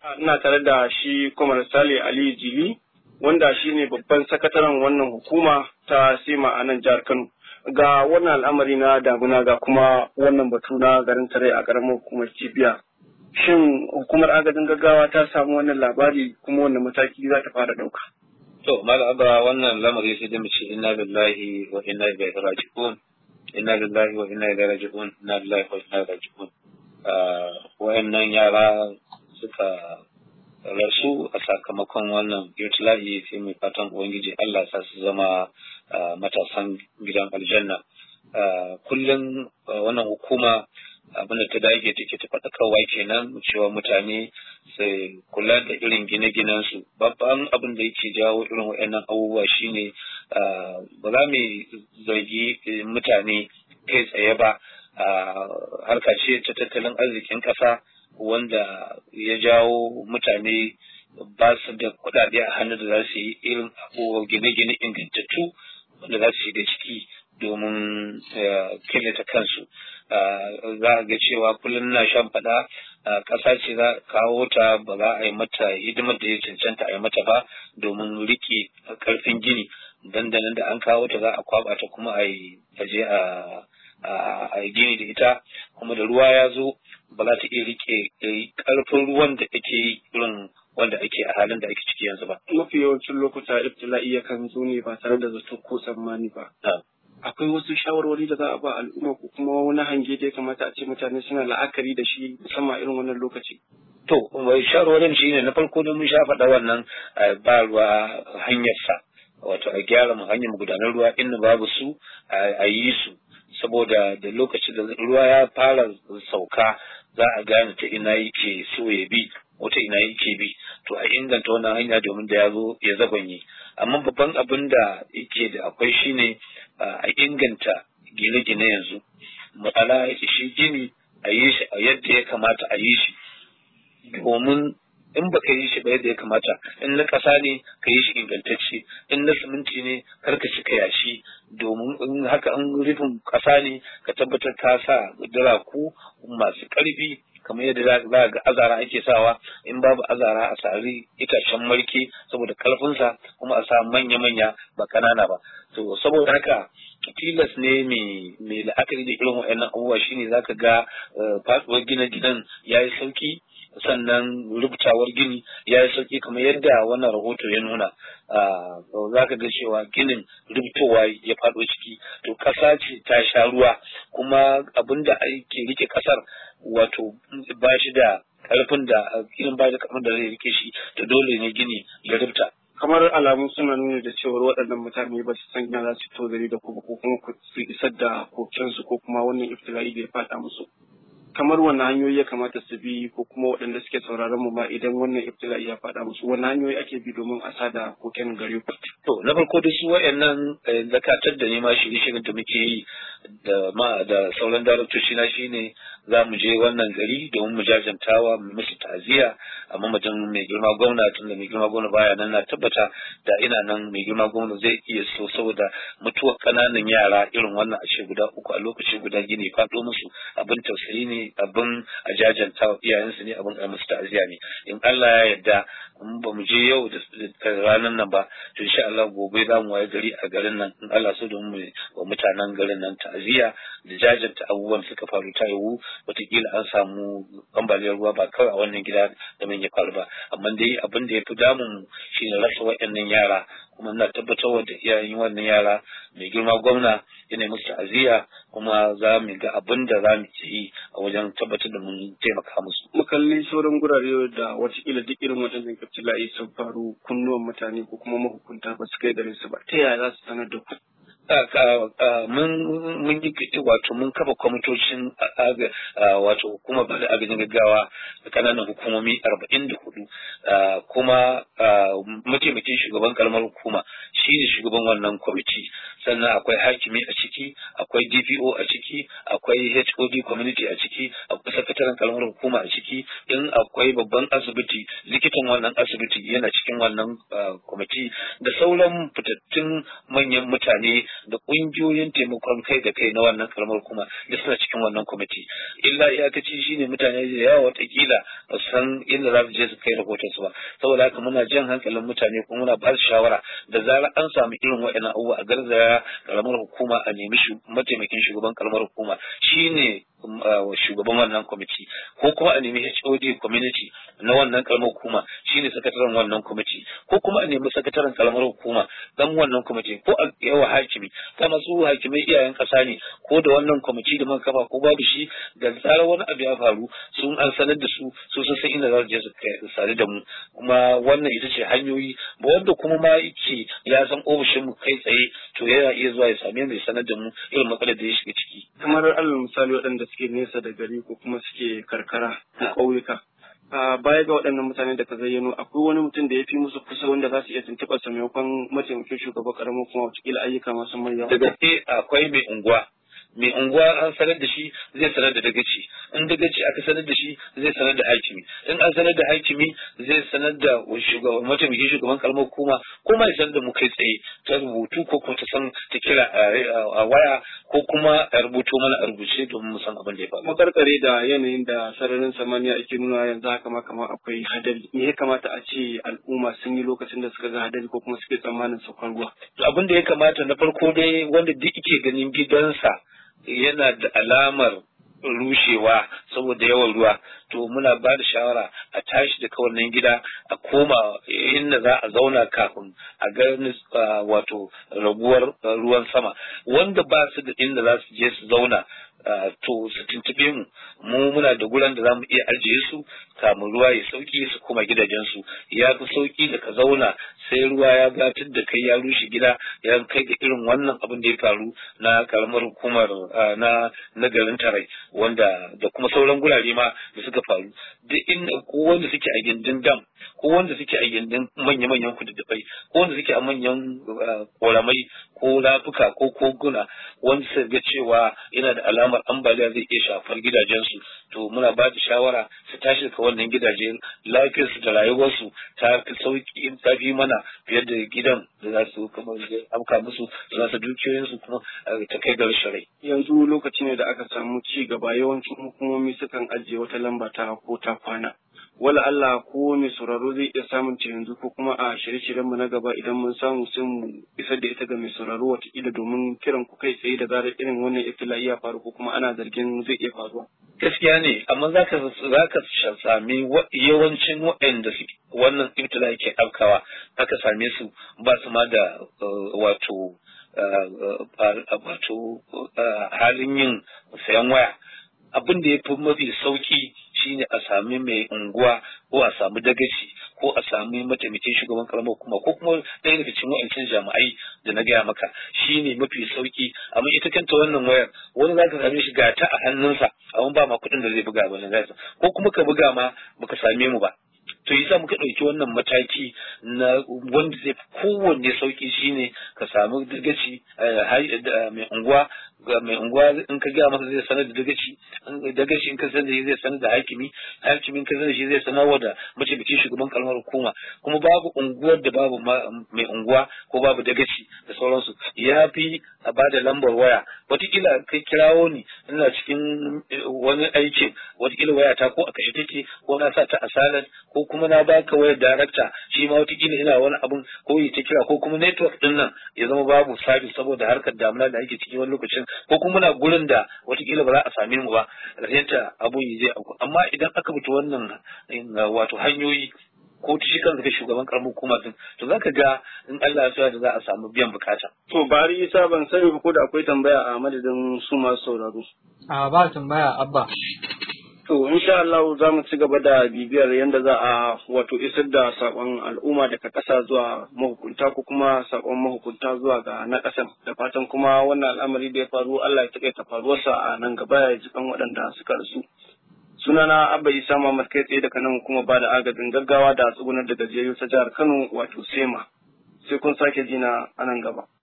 Ina tare da shi Kwamar Sale Aliyu Jili, wanda shi ne babban sakataren wannan hukuma ta SEMA a nan jihar Kano. Ga wannan al'amari na damuna ga kuma wannan batu na garin Tare a ƙaramar hukumar Cibiya. Shin hukumar agajin gaggawa ta samu wannan labari kuma wannan mataki za ta fara ɗauka? To, Malam Abba, wannan lamari sai da mu ce inna lillahi wa inna ilaihi raji'un. Inna lillahi wa inna ilaihi raji'un. Inna lillahi wa inna ilaihi raji'un. Wayannan yara suka rasu a sakamakon wannan ibtila'i, sai mai fatan ubangiji Allah sa su zama matasan gidan aljanna. Kullum wannan hukuma abin da ta dage take ta faɗakarwa kenan cewa mutane sai kula da irin gine-ginen su. Babban abin da yake jawo irin waɗannan abubuwa shine ba za mu zargi mutane kai tsaye ba. Harka ce ta tattalin arzikin ƙasa wanda ya jawo mutane ba su da kuɗaɗe a hannu da za su yi irin abubuwa gine-gine ingantattu wanda za su yi da ciki domin killata kansu. Za a ga cewa kullum na shan faɗa ƙasa ce za a kawo ta ba za a yi mata hidimar da ya cancanta a yi mata ba domin riƙe ƙarfin gini. Dandanan da an kawo ta za a kwaɓa ta kuma a yi aje a gini da ita, kuma da ruwa ya zo ba za ta iya riƙe ƙarfin ruwan da ake yi irin wanda ake a halin da ake ciki yanzu ba. Mafi yawancin lokuta ibtila'i yakan zo ne ba tare da zato ko tsammani ba. Akwai wasu shawarwari da za a ba al'umma ko kuma wani hange da ya kamata a ce mutane suna la'akari da shi musamman irin wannan lokaci? To, shawarwarin shi ne na farko da mun sha faɗa wannan ba ruwa hanyarsa, wato a gyara mu hanyar magudanar ruwa inda babu su a yi su, saboda da lokacin da ruwa ya fara sauka za a gane ta ina yake so ya bi wata ina yake bi, to a inganta wannan hanya domin da ya zo ya zabanye. Amma babban abin da yake da akwai shine a inganta gine-gine yanzu. Matsala shi gini a yi shi a yadda ya kamata a yi shi, domin in baka yi shi ba yadda ya kamata, in na ƙasa ne ka yi shi ingantacce, in na siminti ne kar ka cika yashi, domin in haka an rufin ƙasa ne ka tabbatar ka sa duraku masu ƙarfi kamar yadda za ga azara ake sawa. In babu azara a sari itacen marke saboda ƙarfinsa, kuma a sa manya-manya ba ƙanana ba. To saboda haka tilas ne mai la'akari da irin waɗannan abubuwa shine zaka ga faɗuwar gine-ginen ya yi sauki, sannan rubutawar gini ya yi sauki kamar yadda wannan rahoto ya nuna. Za ka ga cewa ginin rubutowa ya faɗo ciki, to ƙasa ce ta sha ruwa, kuma abin da ake rike ƙasar wato ba shi da ƙarfin da irin ba da kamar da zai rike shi, to dole ne gini ya rubuta. Kamar alamun suna nuna da cewar waɗannan mutane ba su san za su tozari da kuma ko kuma su isar da kokensu ko kuma wannan iftila'i da ya faɗa musu. Kamar wannan hanyoyi ya kamata su bi ko kuma waɗanda suke sauraron mu ma idan wannan ibtila'i ya faɗa musu, wannan hanyoyi ake bi domin a sada koken gare ku? To, na farko da su waɗannan zakatar da nema shirye-shiryen da muke yi da sauran daraktoci na shine za mu je wannan gari domin mu jajantawa mu musu ta'aziyya a mamajin mai girma gwamna, tun da mai girma gwamna baya nan, na tabbata da ina nan mai girma gwamna zai iya so, saboda mutuwar ƙananan yara irin wannan a ce guda uku a lokaci guda gini faɗo musu abin tausayi ne, abin a jajanta iyayensu ne, abin a musu ta'aziyya ne. In Allah ya yarda in ba mu je yau da ranar nan ba, to insha Allah gobe za mu waye gari a garin nan, in Allah so domin mu wa mutanen garin nan ta'aziyya da jajanta abubuwan suka faru. Ta yiwu wataƙila an samu ambaliyar ruwa ba kawai a wannan gida da mun ya faru ba, amma dai abin da ya fi damun shine rasa waɗannan yara, kuma ina tabbatar da iyayen wannan yara mai girma gwamna yana musu ta'aziyya, kuma za mu ga abin da za mu yi a wajen tabbatar da mun taimaka musu. Mu kalli sauran gurare da watakila duk irin waɗannan ibtila'i sun faru, kunnuwan mutane ko kuma mahukunta ba su kai gare su ba, ta yaya za su sanar da ku? Mun yi wato mun kafa kwamitocin wato hukumar bada agajin gaggawa da kananan hukumomi 44, kuma mataimakin shugaban karamar hukuma shi ne shugaban wannan kwamiti, sannan akwai hakimi a ciki, akwai DPO a ciki, akwai HOD community a ciki, akwai sakataren karamar hukuma a ciki, in akwai babban asibiti likitan wannan asibiti yana cikin wannan kwamiti da sauran fitattun manyan mutane da ƙungiyoyin taimakon kai da kai na wannan karamar hukuma da suna cikin wannan kwamiti. Illa iyakaci shine mutane da yawa watakila ba san inda za su je su kai rahoton su ba, saboda haka muna jan hankalin mutane kuma muna ba su shawara da zarar an samu irin waɗannan abubuwa a garzaya karamar hukuma a nemi mataimakin shugaban karamar hukuma shine shugaban wannan kwamiti, ko kuma a nemi HOD community na wannan karamar hukuma shine sakataren wannan kwamiti, ko kuma a nemi sakataren karamar hukuma dan wannan kwamiti, ko a yawa hakimi. Kama su hakimai iyayen kasa ne, ko da wannan kwamiti da muka kafa ko babu shi, da zarar wani abu ya faru sun an sanar da su sun san inda za su je su sare da mu. Kuma wannan ita ce hanyoyi ba wanda kuma ma yake ya san ofishin mu kai tsaye to yana iya zuwa ya same mu ya sanar da mu irin matsalar da ya shiga ciki. Kamar alal misali waɗanda suke nesa da gari ko kuma suke karkara ko ƙauyuka. Baya ga waɗannan mutane da ka zayyano, akwai wani mutum da ya fi musu kusa wanda za su iya tuntuɓar sa maimakon mataimakin shugaban ƙaramin kuma wataƙila ayyuka masu mai yawa. Da gaske akwai mai unguwa. Mai unguwa an sanar da shi zai sanar da dagaci, in dagaci aka sanar da shi zai sanar da hakimi, in an sanar da hakimi zai sanar da mataimakin shugaban karamar hukuma, kuma ya sanar da mu kai tsaye ta rubutu ko kuma ta san ta kira a waya ko kuma a rubuto mana a rubuce domin mu san abin da ya faru. Makarkare da yanayin da sararin samaniya ake nuna yanzu haka ma kamar akwai hadari, me ya kamata a ce al'umma sun yi lokacin da suka ga hadari ko kuma suke tsammanin saukar ruwa? Abin da ya kamata na farko dai wanda duk ke ganin gidansa yana da alamar rushewa saboda yawan ruwa, to muna ba da shawara a tashi daga wannan gida a koma inda za a zauna kafin a ga wato raguwar ruwan sama. Wanda ba su da inda za su je su zauna to su tuntube mu muna da guran da za mu iya ajiye su kamun ruwa ya sauki su kuma gidajensu. Ya fi sauki da ka zauna sai ruwa ya gatar da kai ya rushe gida ya kai ga irin wannan abin da ya faru na karamar hukumar na garin Tarai, wanda da kuma sauran gurare ma da suka faru duk inda ko wanda suke a gindin dam ko wanda suke a gindin manya-manyan kududdufai ko wanda suke a manyan koramai ko rafuka ko koguna wanda suka ga cewa yana da alamar ambaliya zai iya shafar gidajensu, to muna ba da shawara su tashi daga wannan gidaje. Lafiyarsu da rayuwarsu ta fi sauki ta fi mana fiye da gidan da za su kuma amka musu da za su dukiyoyinsu kuma ta kai ga rashin rai. Yanzu lokaci ne da aka samu ci gaba, yawancin hukumomi sukan ajiye wata lamba ta ko ta kwana. Wala Allah ko mai sauraro zai iya samun ta yanzu ko kuma a shirye-shiryen mu na gaba idan mun samu sai mu isar da ita ga mai sauraro wataƙila domin kiran ku kai tsaye da zarar irin wannan iftila'i ya faru ko kuma ana zargin zai iya faruwa. Gaskiya ne, amma za ka sami yawancin waɗanda wannan iftila'i ke afkawa aka same su ba su ma da wato halin yin sayan waya. Abin da ya fi mafi sauki shine a sami mai unguwa ko a sami dagaci ko a sami mataimakin shugaban karamar hukuma ko kuma ɗaya daga cikin wa'ancin jami'ai da na gaya maka shine mafi sauki. Amma ita kanta wannan wayar wani za ka same shi ga ta a hannunsa amma ba ma kuɗin da zai buga ba ne, ko kuma ka buga ma baka same mu ba. To yasa muka ɗauki wannan mataki na wanda zai fi kowanne sauki shine ka samu dagaci mai unguwa in ka gaya masa zai sanar da dagaci in ka sanar da shi zai sanar da hakimi in ka sanar da shi zai sanar da mataimakin shugaban karamar hukuma. Kuma babu unguwar da babu mai unguwa ko babu dagaci da sauransu. Ya fi a bada lambar waya, watakila kai kirawo ni ina cikin wani aikin, watakila waya ta ko a kashe take ko na sa ta a silent ko kuma na baka wayar darakta shi ma watakila ina wani abun ko yi ta kira ko kuma network din nan ya zama babu sabis saboda harkar damuna da ake ciki wani lokacin ko kuma na gurin da watakila ba za a same mu ba, rashinta abun yi zai auku. Amma idan aka bi wannan wato hanyoyi ko shi kansa ga shugaban karamar hukuma din, to zaka ga in Allah ya da za a samu biyan bukata. To bari Isa ban sani ko da akwai tambaya a madadin su masu sauraro. Ba tambaya Abba. To insha Allah za mu ci gaba da bibiyar yadda za a wato isar da sakon al'umma daga ƙasa zuwa mahukunta ko kuma sakon mahukunta zuwa ga na ƙasan, da fatan kuma wannan al'amari da ya faru Allah ya taƙaita faruwarsa a nan gaba ya ji kan waɗanda suka rasu. Sunana Abba Isa Muhammad kai tsaye daga nan kuma ba da agajin gaggawa da tsugunar da gajiyayyu ta jihar Kano wato SEMA. Sai kun sake jina a nan gaba.